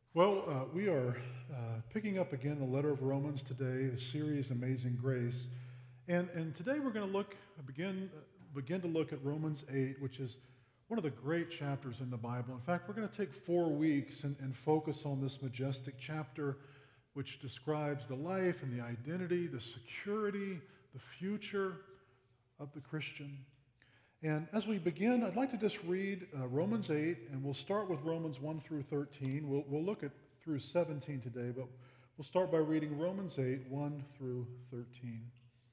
We are picking up again the letter of Romans today, the series Amazing Grace. And today we're going to begin to look at Romans 8, which is one of the great chapters in the Bible. In fact, we're going to take 4 weeks and focus on this majestic chapter, which describes the life and the identity, the security, the future of the Christian. And as we begin, I'd like to just read Romans 8, and we'll start with Romans 1 through 13. We'll look at through 17 today, but we'll start by reading Romans 8, 1 through 13.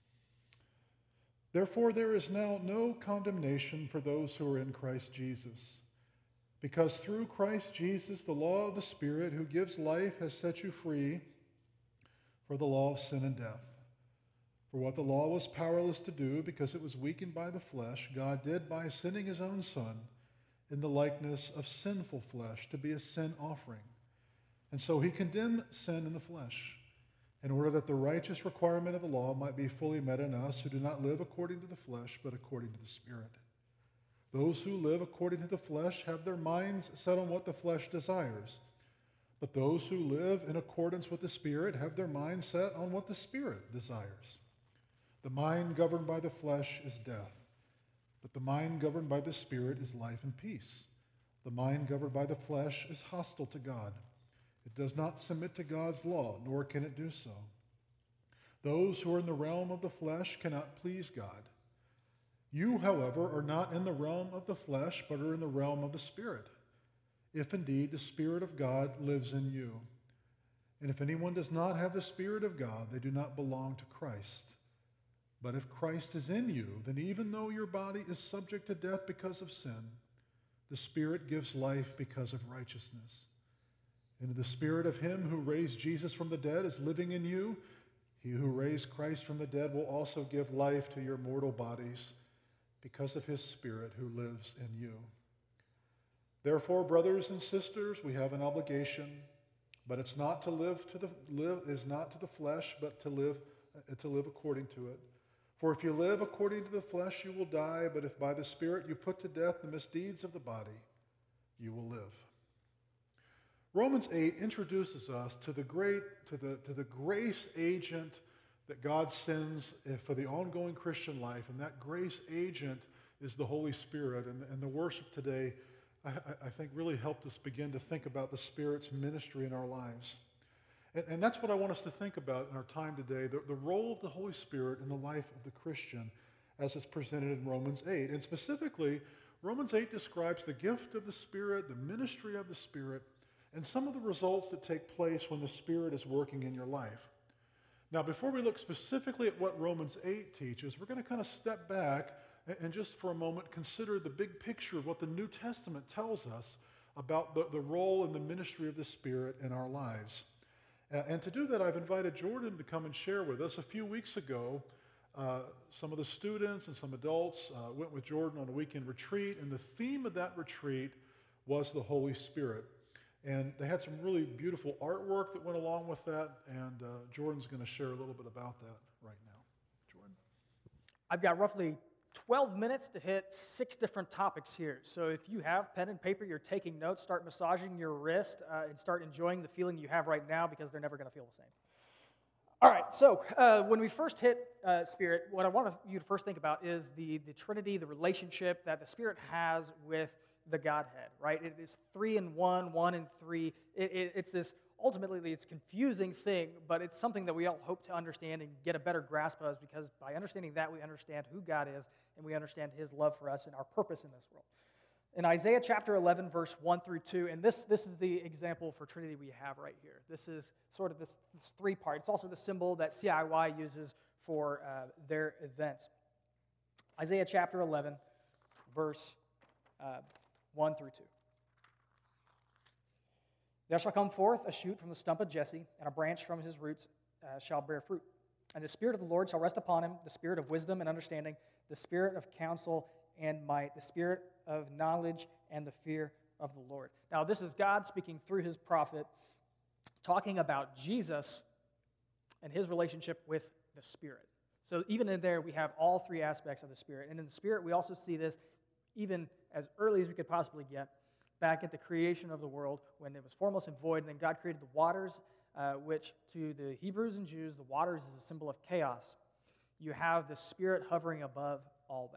Therefore, there is now no condemnation for those who are in Christ Jesus, because through Christ Jesus, the law of the Spirit who gives life has set you free for the law of sin and death. For what the law was powerless to do, because it was weakened by the flesh, God did by sending his own Son in the likeness of sinful flesh to be a sin offering. And so he condemned sin in the flesh, in order that the righteous requirement of the law might be fully met in us who do not live according to the flesh, but according to the Spirit. Those who live according to the flesh have their minds set on what the flesh desires. But those who live in accordance with the Spirit have their minds set on what the Spirit desires. The mind governed by the flesh is death, but the mind governed by the Spirit is life and peace. The mind governed by the flesh is hostile to God. It does not submit to God's law, nor can it do so. Those who are in the realm of the flesh cannot please God. You, however, are not in the realm of the flesh, but are in the realm of the Spirit, if indeed the Spirit of God lives in you. And if anyone does not have the Spirit of God, they do not belong to Christ. But if Christ is in you, then even though your body is subject to death because of sin, the Spirit gives life because of righteousness. And the Spirit of him who raised Jesus from the dead is living in you. He who raised Christ from the dead will also give life to your mortal bodies because of his Spirit who lives in you. Therefore, brothers and sisters, we have an obligation, but it's not to live to the flesh, but to live according to it. For if you live according to the flesh, you will die, but if by the Spirit you put to death the misdeeds of the body, you will live. Romans 8 introduces us to the grace agent that God sends for the ongoing Christian life, and that grace agent is the Holy Spirit. And the worship today, I think, really helped us begin to think about the Spirit's ministry in our lives. And that's what I want us to think about in our time today, the role of the Holy Spirit in the life of the Christian as it's presented in Romans 8. And specifically, Romans 8 describes the gift of the Spirit, the ministry of the Spirit, and some of the results that take place when the Spirit is working in your life. Now, before we look specifically at what Romans 8 teaches, we're going to kind of step back and just for a moment consider the big picture of what the New Testament tells us about the role and the ministry of the Spirit in our lives. And to do that, I've invited Jordan to come and share with us. A few weeks ago, some of the students and some adults went with Jordan on a weekend retreat, and the theme of that retreat was the Holy Spirit. And they had some really beautiful artwork that went along with that, and Jordan's going to share a little bit about that right now. Jordan? I've got roughly 12 minutes to hit 6 different topics here. So if you have pen and paper, you're taking notes, start massaging your wrist, and start enjoying the feeling you have right now, because they're never going to feel the same. All right, so when we first hit Spirit, what I want you to first think about is the Trinity, the relationship that the Spirit has with the Godhead, right? It is 3 in 1, 1 in 3. It's this, ultimately, it's a confusing thing, but it's something that we all hope to understand and get a better grasp of, because by understanding that, we understand who God is, and we understand his love for us and our purpose in this world. In Isaiah chapter 11, verse 1 through 2, and this is the example for Trinity we have right here. This is sort of this 3-part. It's also the symbol that CIY uses for their events. Isaiah chapter 11, verse 1 through 2. There shall come forth a shoot from the stump of Jesse, and a branch from his roots shall bear fruit. And the Spirit of the Lord shall rest upon him, the Spirit of wisdom and understanding, the Spirit of counsel and might, the Spirit of knowledge and the fear of the Lord. Now, this is God speaking through his prophet, talking about Jesus and his relationship with the Spirit. So even in there, we have all 3 aspects of the Spirit. And in the Spirit, we also see this even as early as we could possibly get back at the creation of the world when it was formless and void, and then God created the waters, which to the Hebrews and Jews, the waters is a symbol of chaos. You have the Spirit hovering above all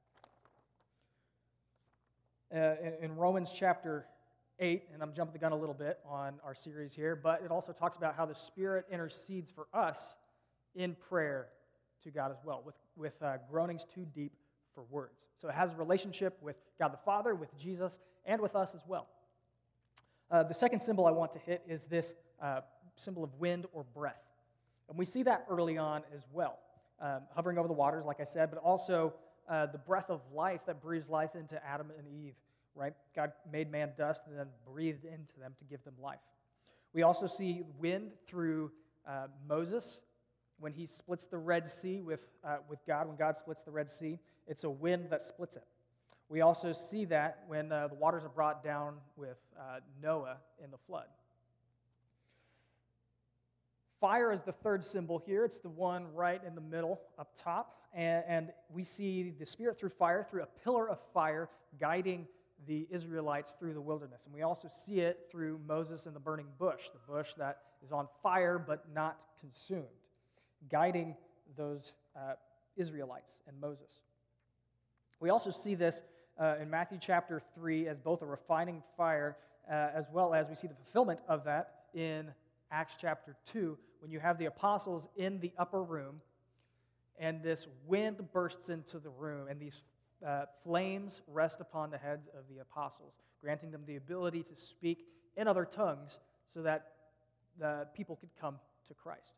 that. In Romans chapter 8, and I'm jumping the gun a little bit on our series here, but it also talks about how the Spirit intercedes for us in prayer to God as well, with groanings too deep for words. So it has a relationship with God the Father, with Jesus, and with us as well. The second symbol I want to hit is this symbol of wind or breath. And we see that early on as well, hovering over the waters, like I said, but also the breath of life that breathes life into Adam and Eve, right? God made man dust and then breathed into them to give them life. We also see wind through Moses when he splits the Red Sea with God. When God splits the Red Sea, it's a wind that splits it. We also see that when the waters are brought down with Noah in the flood. Fire is the third symbol here. It's the one right in the middle up top. And we see the Spirit through fire, through a pillar of fire, guiding the Israelites through the wilderness. And we also see it through Moses and the burning bush, the bush that is on fire but not consumed, guiding those Israelites and Moses. We also see this in Matthew chapter 3 as both a refining fire as well as we see the fulfillment of that in Acts chapter 2 when you have the apostles in the upper room and this wind bursts into the room and these flames rest upon the heads of the apostles, granting them the ability to speak in other tongues so that the people could come to Christ.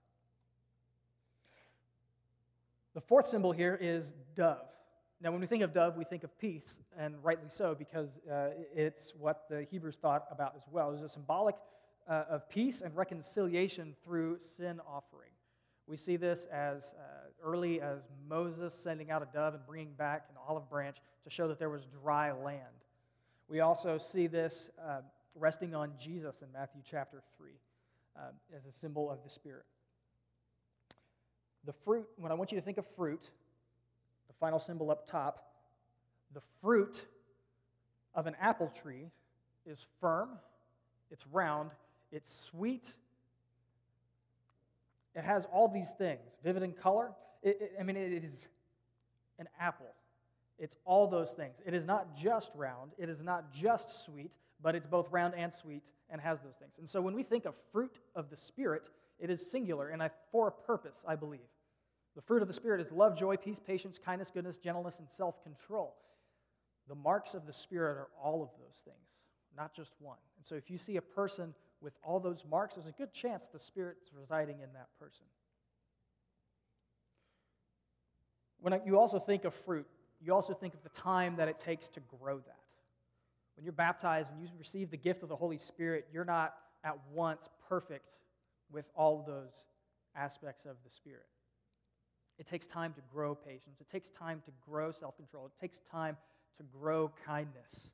The fourth symbol here is dove. Now, when we think of dove, we think of peace, and rightly so, because it's what the Hebrews thought about as well. It was a symbolic of peace and reconciliation through sin offering. We see this as early as Moses sending out a dove and bringing back an olive branch to show that there was dry land. We also see this resting on Jesus in Matthew chapter 3 as a symbol of the Spirit. The fruit, when I want you to think of fruit, the final symbol up top, the fruit of an apple tree is firm, it's round, it's sweet. It has all these things, vivid in color. It is an apple. It's all those things. It is not just round. It is not just sweet, but it's both round and sweet and has those things. And so when we think of fruit of the Spirit, it is singular and for a purpose, I believe. The fruit of the Spirit is love, joy, peace, patience, kindness, goodness, gentleness, and self-control. The marks of the Spirit are all of those things, not just one. And so if you see a person with all those marks, there's a good chance the Spirit's residing in that person. When you also think of fruit, you also think of the time that it takes to grow that. When you're baptized and you receive the gift of the Holy Spirit, you're not at once perfect with all those aspects of the Spirit. It takes time to grow patience. It takes time to grow self-control. It takes time to grow kindness.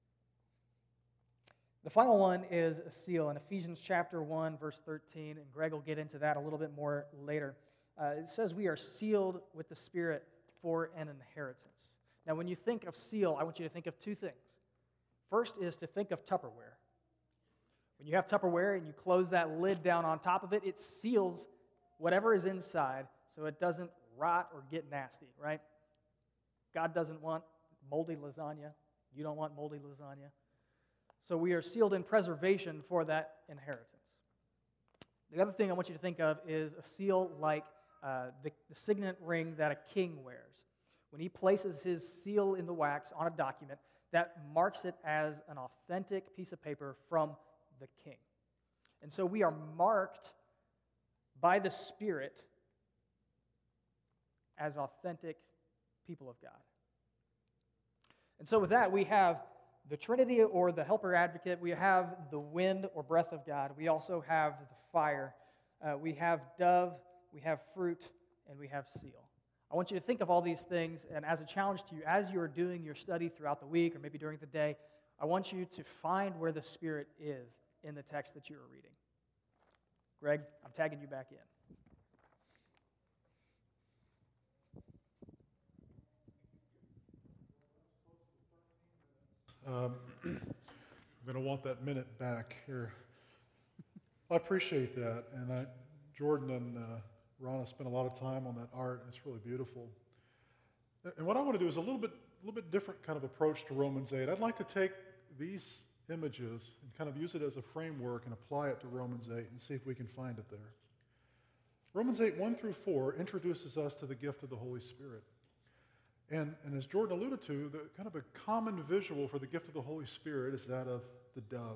The final one is a seal. In Ephesians chapter 1, verse 13, and Greg will get into that a little bit more later, it says we are sealed with the Spirit for an inheritance. Now, when you think of seal, I want you to think of two things. First is to think of Tupperware. When you have Tupperware and you close that lid down on top of it, it seals whatever is inside so it doesn't rot or get nasty, right? God doesn't want moldy lasagna. You don't want moldy lasagna. So we are sealed in preservation for that inheritance. The other thing I want you to think of is a seal like the signet ring that a king wears. When he places his seal in the wax on a document, that marks it as an authentic piece of paper from the king. And so we are marked by the Spirit as authentic people of God. And so with that, we have the Trinity or the Helper Advocate. We have the wind or breath of God. We also have the fire. We have dove. We have fruit. And we have seal. I want you to think of all these things, and as a challenge to you, as you are doing your study throughout the week or maybe during the day, I want you to find where the Spirit is in the text that you are reading. Greg, I'm tagging you back in. I'm going to want that minute back here. I appreciate that, and Jordan and Rana spent a lot of time on that art, and it's really beautiful. And what I want to do is a little bit different kind of approach to Romans 8. I'd like to take these images and kind of use it as a framework and apply it to Romans 8 and see if we can find it there. Romans 8, 1 through 4 introduces us to the gift of the Holy Spirit. And as Jordan alluded to, the kind of a common visual for the gift of the Holy Spirit is that of the dove.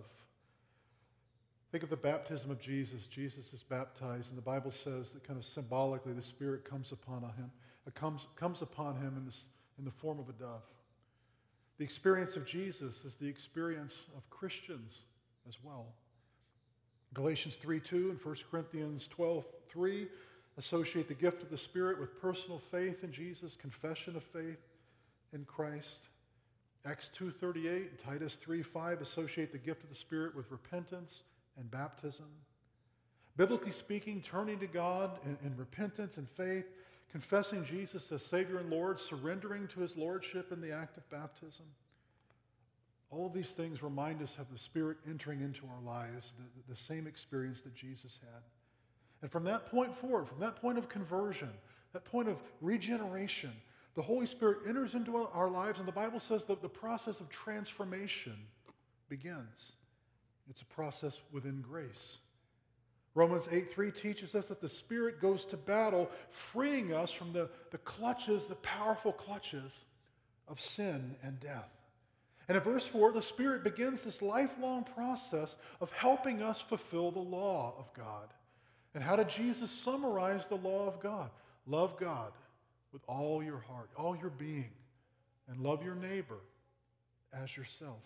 Think of the baptism of Jesus. Jesus is baptized, and the Bible says that kind of symbolically the Spirit comes upon him. It comes upon him in the form of a dove. The experience of Jesus is the experience of Christians as well. Galatians 3:2 and 1 Corinthians 12:3 associate the gift of the Spirit with personal faith in Jesus, confession of faith in Christ. Acts 2:38 and Titus 3:5 associate the gift of the Spirit with repentance and baptism. Biblically speaking, turning to God in repentance and faith, confessing Jesus as Savior and Lord, surrendering to his Lordship in the act of baptism. All of these things remind us of the Spirit entering into our lives, the same experience that Jesus had. And from that point forward, from that point of conversion, that point of regeneration, the Holy Spirit enters into our lives, and the Bible says that the process of transformation begins. It's a process within grace. Romans 8:3 teaches us that the Spirit goes to battle, freeing us from the clutches, the powerful clutches of sin and death. And in verse 4, the Spirit begins this lifelong process of helping us fulfill the law of God. And how did Jesus summarize the law of God? Love God with all your heart, all your being, and love your neighbor as yourself.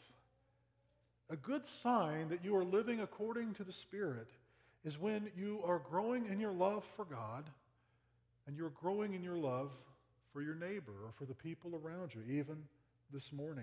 A good sign that you are living according to the Spirit is when you are growing in your love for God and you're growing in your love for your neighbor or for the people around you, even this morning.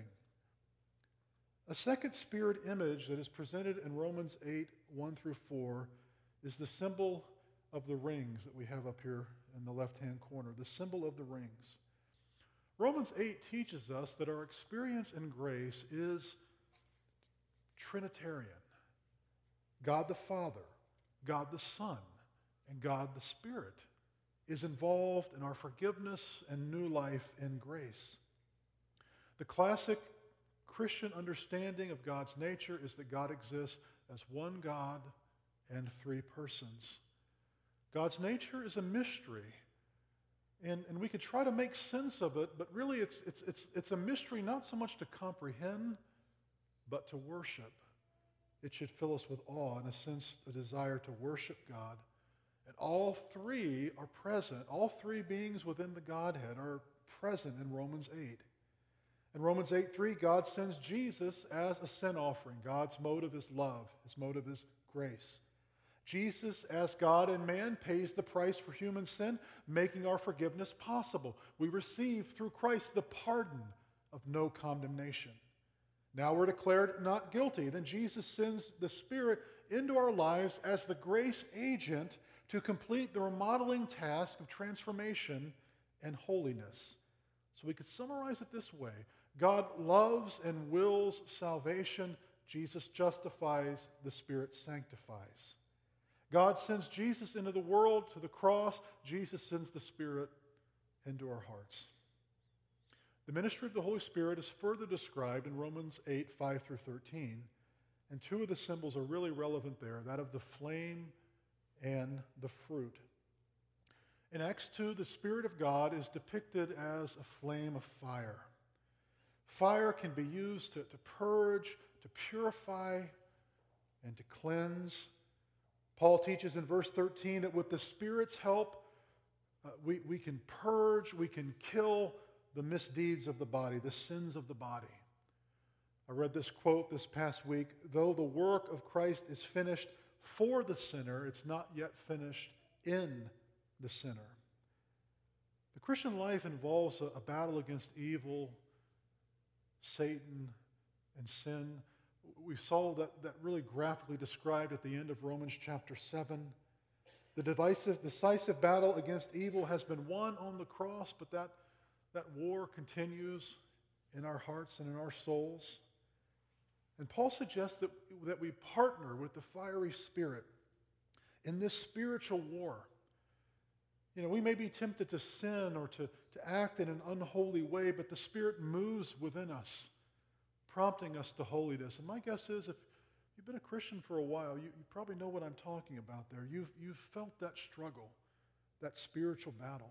A second Spirit image that is presented in Romans 8, 1 through 4 is the symbol of the rings that we have up here in the left-hand corner, the symbol of the rings. Romans 8 teaches us that our experience in grace is Trinitarian. God the Father, God the Son, and God the Spirit is involved in our forgiveness and new life in grace. The classic Christian understanding of God's nature is that God exists as one God and three persons. God's nature is a mystery, and we could try to make sense of it, but really it's a mystery not so much to comprehend, but to worship. It should fill us with awe, in a sense, a desire to worship God. And all three are present. All three beings within the Godhead are present in Romans 8. In Romans 8:3, God sends Jesus as a sin offering. God's motive is love. His motive is grace. Jesus, as God and man, pays the price for human sin, making our forgiveness possible. We receive through Christ the pardon of no condemnation. Now we're declared not guilty. Then Jesus sends the Spirit into our lives as the grace agent to complete the remodeling task of transformation and holiness. So we could summarize it this way. God loves and wills salvation. Jesus justifies. The Spirit sanctifies. God sends Jesus into the world to the cross. Jesus sends the Spirit into our hearts. The ministry of the Holy Spirit is further described in Romans 8, 5 through 13. And two of the symbols are really relevant there, that of the flame and the fruit. In Acts 2, the Spirit of God is depicted as a flame of fire. Fire can be used to purge, to purify, and to cleanse. Paul teaches in verse 13 that with the Spirit's help, we can purge, we can kill the misdeeds of the body, the sins of the body. I read this quote this past week, though the work of Christ is finished for the sinner, it's not yet finished in the sinner. The Christian life involves a battle against evil, Satan, and sin. We saw that really graphically described at the end of Romans chapter 7. The decisive battle against evil has been won on the cross, but that war continues in our hearts and in our souls. And Paul suggests that we partner with the fiery Spirit in this spiritual war. You know, we may be tempted to sin or to act in an unholy way, but the Spirit moves within us, prompting us to holiness. And my guess is if you've been a Christian for a while, you probably know what I'm talking about there. You've felt that struggle, that spiritual battle.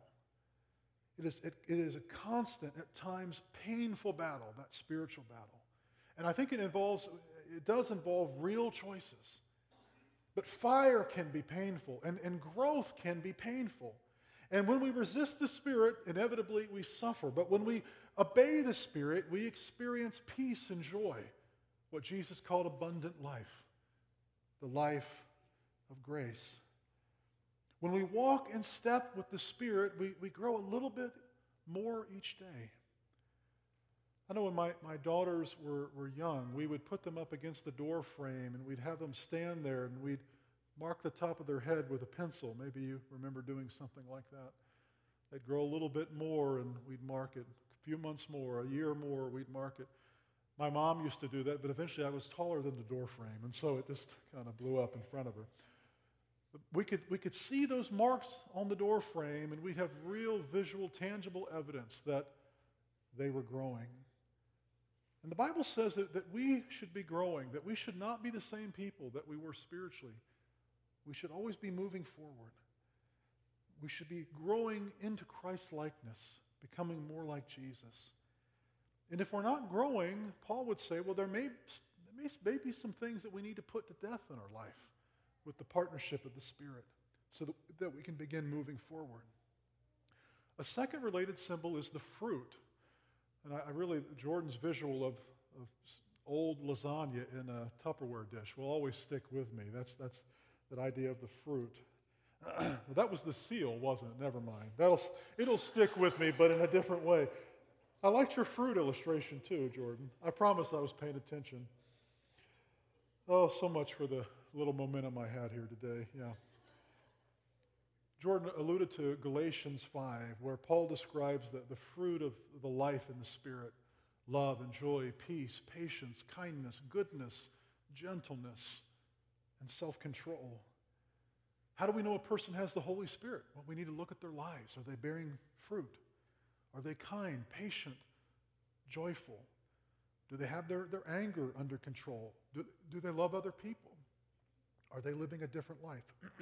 It is a constant, at times painful battle, that spiritual battle. And I think it does involve real choices. But fire can be painful, and growth can be painful. And when we resist the Spirit, inevitably we suffer. But when we obey the Spirit, we experience peace and joy, what Jesus called abundant life, the life of grace. When we walk in step with the Spirit, we grow a little bit more each day. I know when my daughters were young, we would put them up against the door frame and we'd have them stand there and we'd mark the top of their head with a pencil. Maybe you remember doing something like that. They'd grow a little bit more and we'd mark it. A few months more, a year more, we'd mark it. My mom used to do that, but eventually I was taller than the door frame, and so it just kind of blew up in front of her. We could see those marks on the door frame, and we'd have real visual, tangible evidence that they were growing. And the Bible says that we should be growing, that we should not be the same people that we were spiritually. We should always be moving forward. We should be growing into Christ's likeness, becoming more like Jesus. And if we're not growing, Paul would say, well, there may be some things that we need to put to death in our life with the partnership of the Spirit so that we can begin moving forward. A second related symbol is the fruit. And Jordan's visual of old lasagna in a Tupperware dish will always stick with me. That's that idea of the fruit. Well, that was the seal, wasn't it? Never mind. It'll stick with me, but in a different way. I liked your fruit illustration too, Jordan. I promise I was paying attention. Oh, so much for the little momentum I had here today. Yeah. Jordan alluded to Galatians 5, where Paul describes the fruit of the life in the Spirit: love and joy, peace, patience, kindness, goodness, gentleness, and self-control. How do we know a person has the Holy Spirit? Well, we need to look at their lives. Are they bearing fruit? Are they kind, patient, joyful? Do they have their anger under control? Do they love other people? Are they living a different life?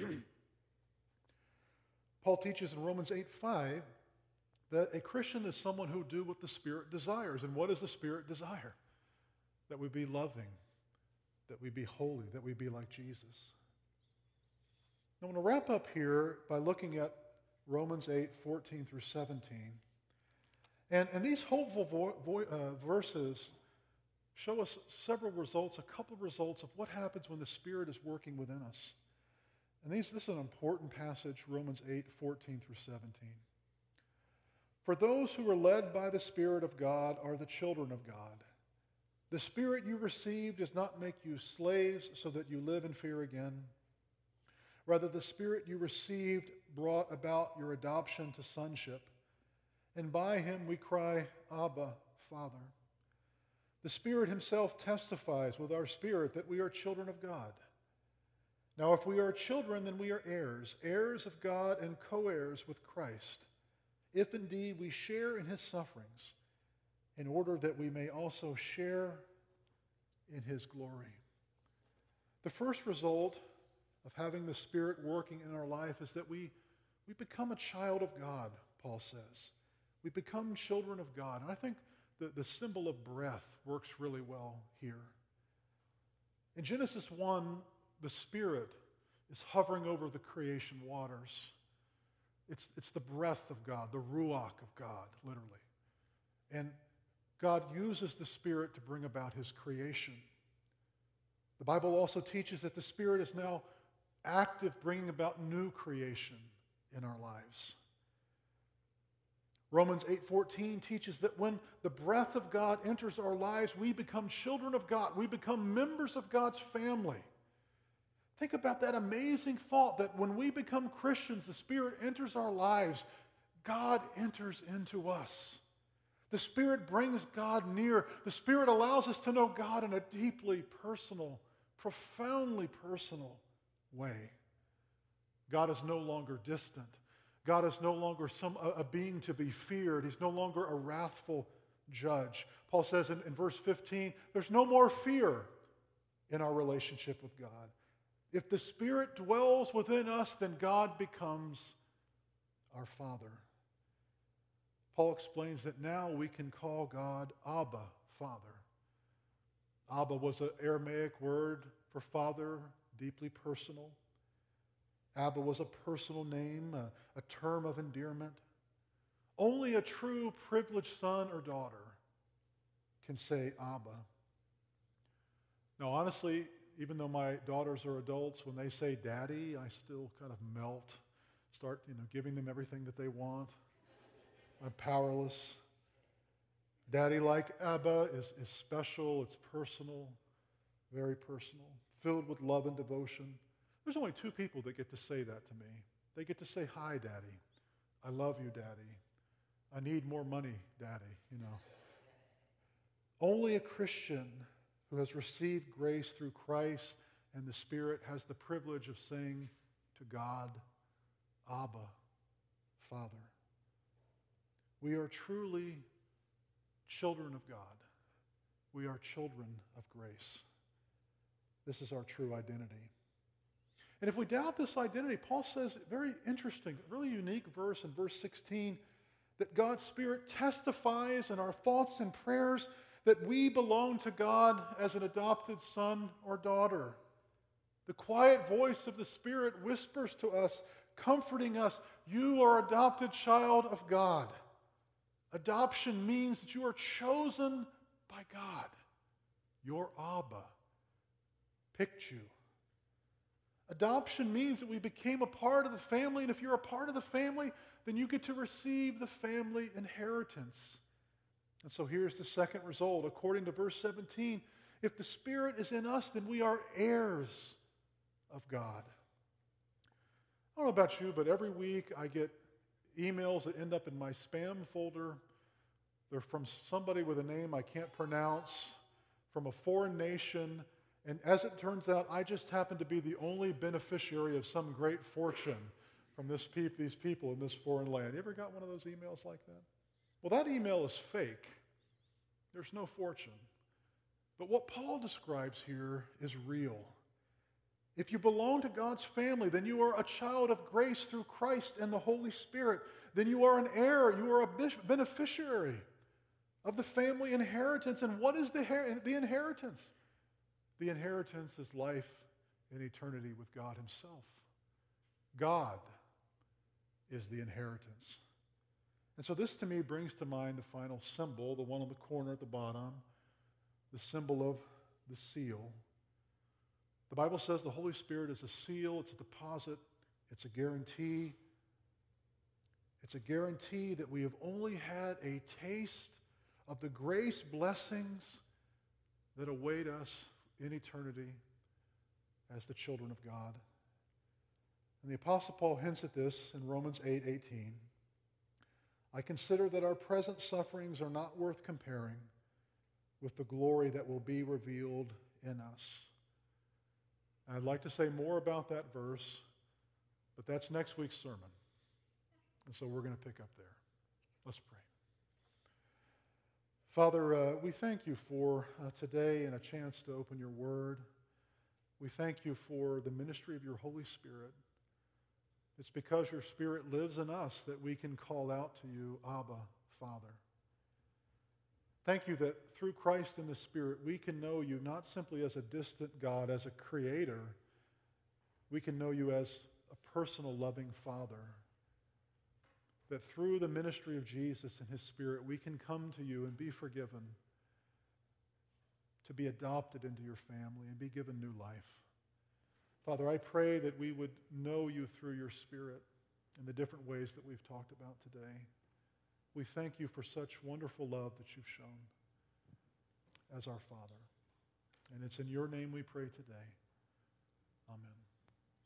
Paul teaches in Romans 8:5 that a Christian is someone who do what the Spirit desires. And what does the Spirit desire? That we be loving, that we be holy, that we be like Jesus. I want to wrap up here by looking at Romans 8:14 through 17. And these hopeful verses show us several results, a couple of results of what happens when the Spirit is working within us. And this is an important passage, Romans 8:14 through 17. For those who are led by the Spirit of God are the children of God. The Spirit you received does not make you slaves so that you live in fear again. Rather, the Spirit you received brought about your adoption to sonship. And by him we cry, Abba, Father. The Spirit himself testifies with our spirit that we are children of God. Now, if we are children, then we are heirs, heirs of God and co-heirs with Christ, if indeed we share in his sufferings, in order that we may also share in his glory. The first result of having the Spirit working in our life is that we become a child of God, Paul says. We become children of God. And I think the symbol of breath works really well here. In Genesis 1, the Spirit is hovering over the creation waters. It's the breath of God, the ruach of God, literally. And God uses the Spirit to bring about his creation. The Bible also teaches that the Spirit is now active, bringing about new creation in our lives. Romans 8:14 teaches that when the breath of God enters our lives, we become children of God. We become members of God's family. Think about that amazing thought that when we become Christians, the Spirit enters our lives, God enters into us. The Spirit brings God near. The Spirit allows us to know God in a deeply personal, profoundly personal way. God is no longer distant. God is no longer a being to be feared. He's no longer a wrathful judge. Paul says in verse 15, there's no more fear in our relationship with God. If the Spirit dwells within us, then God becomes our Father. Paul explains that now we can call God Abba, Father. Abba was an Aramaic word for father, deeply personal. Abba was a personal name, a term of endearment. Only a true privileged son or daughter can say Abba. Now, honestly, even though my daughters are adults, when they say daddy, I still kind of melt, start giving them everything that they want. I'm powerless. Daddy, like Abba, is special, it's personal, very personal, filled with love and devotion. There's only two people that get to say that to me. They get to say, hi, Daddy. I love you, Daddy. I need more money, Daddy, Only a Christian who has received grace through Christ and the Spirit has the privilege of saying to God, Abba, Father. We are truly children of God. We are children of grace. This is our true identity. And if we doubt this identity, Paul says, very interesting, really unique verse in verse 16, that God's Spirit testifies in our thoughts and prayers that we belong to God as an adopted son or daughter. The quiet voice of the Spirit whispers to us, comforting us, you are adopted child of God. Adoption means that you are chosen by God. Your Abba picked you. Adoption means that we became a part of the family, and if you're a part of the family, then you get to receive the family inheritance. And so here's the second result. According to verse 17, if the Spirit is in us, then we are heirs of God. I don't know about you, but every week I get emails that end up in my spam folder. They're from somebody with a name I can't pronounce, from a foreign nation. And as it turns out, I just happen to be the only beneficiary of some great fortune from these people in this foreign land. You ever got one of those emails like that? Well, that email is fake. There's no fortune. But what Paul describes here is real. If you belong to God's family, then you are a child of grace through Christ and the Holy Spirit. Then you are an heir. You are a beneficiary of the family inheritance. And what is the inheritance? The inheritance is life in eternity with God Himself. God is the inheritance. And so this to me brings to mind the final symbol, the one on the corner at the bottom, the symbol of the seal. The Bible says the Holy Spirit is a seal, it's a deposit, it's a guarantee. It's a guarantee that we have only had a taste of the grace blessings that await us in eternity as the children of God. And the Apostle Paul hints at this in Romans 8:18. I consider that our present sufferings are not worth comparing with the glory that will be revealed in us. I'd like to say more about that verse, but that's next week's sermon. And so we're going to pick up there. Let's pray. Father, we thank you for today and a chance to open your word. We thank you for the ministry of your Holy Spirit. It's because your Spirit lives in us that we can call out to you, Abba, Father. Thank you that through Christ and the Spirit, we can know you not simply as a distant God, as a creator. We can know you as a personal, loving Father. That through the ministry of Jesus and His Spirit, we can come to you and be forgiven, to be adopted into your family and be given new life. Father, I pray that we would know you through your Spirit in the different ways that we've talked about today. We thank you for such wonderful love that you've shown as our Father. And it's in your name we pray today. Amen.